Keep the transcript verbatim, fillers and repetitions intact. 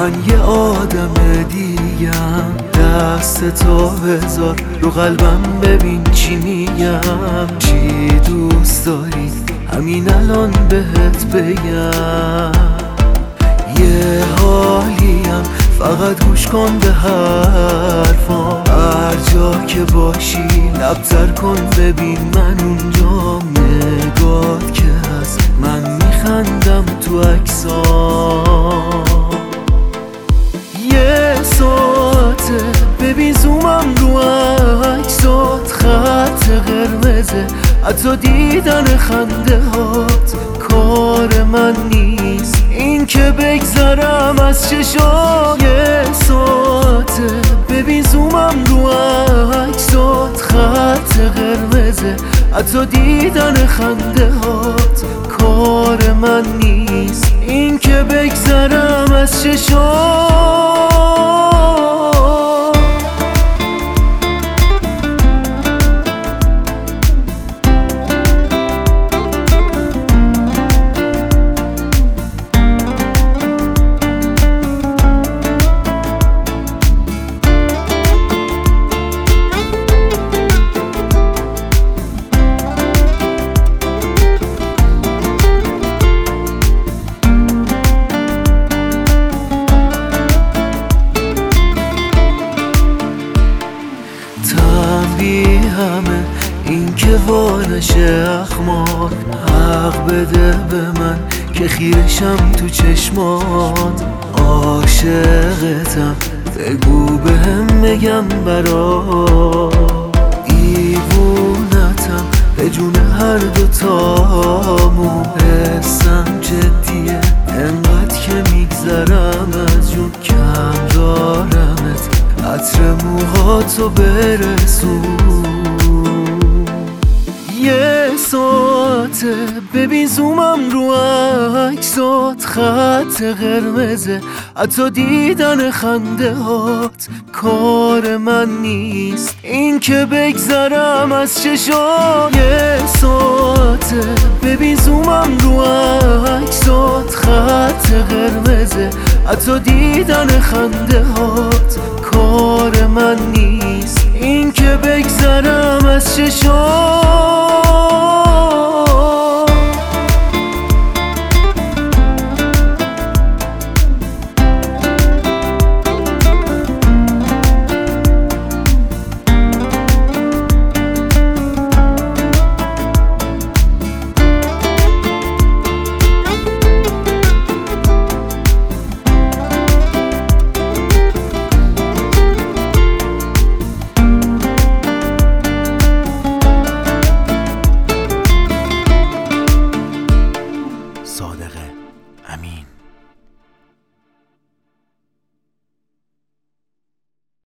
من یه آدم دیگم، دست تو بذار رو قلبم ببین چی میگم. چی دوست داری همین الان بهت بگم. یه حالیم فقط گوش کن به حرفام، هر جا که باشی لبتر کن ببین من اونجام. نگات که هست من میخندم تو عکسام. یه ساعته ببین زومم رو عکسات، خط قرمزه حتی دیدن خنده هات. کار من نیست این که بگذرم از چشات. یه ساعته ببین زومم رو عکسات، خط قرمزه حتی دیدن خنده هات. کار من نیست این که بگذرم از چشات. همه این که وانشه اخمات، حق بده به من که خیرشم تو چشمات. عاشقتم بگو بهم بگم برات. دیوونتم به جون هر دوتامون. حسم جدیه انقدر که میگذرم از جون. کم دارمت عطر موهاتو برسون. یه ساعته ببین زومم رو عکسات، خط قرمزه حتی دیدن خنده هات. کار من نیست این که بگذرم از چشات. یه ساعته ببین زومم رو عکسات، خط قرمزه حتی دیدن خنده هات. کار من نیست این که بگذرم از چشات.